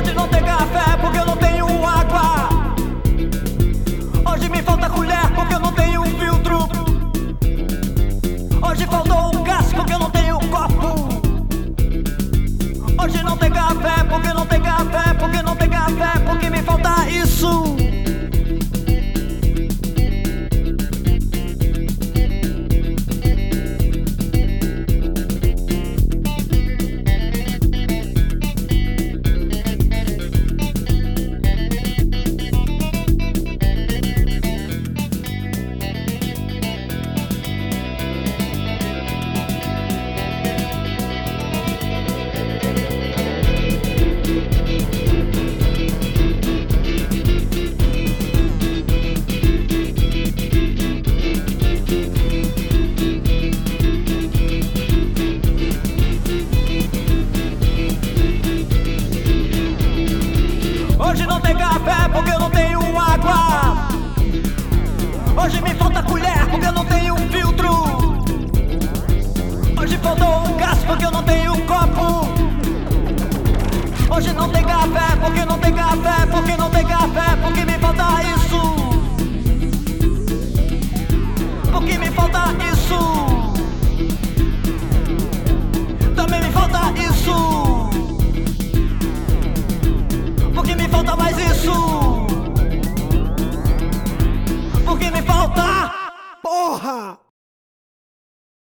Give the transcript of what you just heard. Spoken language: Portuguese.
Hoje não tem café porque eu não tenho água. Hoje me falta colher porque eu não tenho filtro. Hoje faltou o gás porque eu não tenho copo. Hoje não tem café porque não tem café, porque não tem café, porque me falta isso. Hoje não tem café porque eu não tenho água. Hoje me falta colher porque eu não tenho filtro. Hoje faltou o gás porque eu não tenho copo. Hoje não tem café porque não tem café, porque não tem café, porque me falta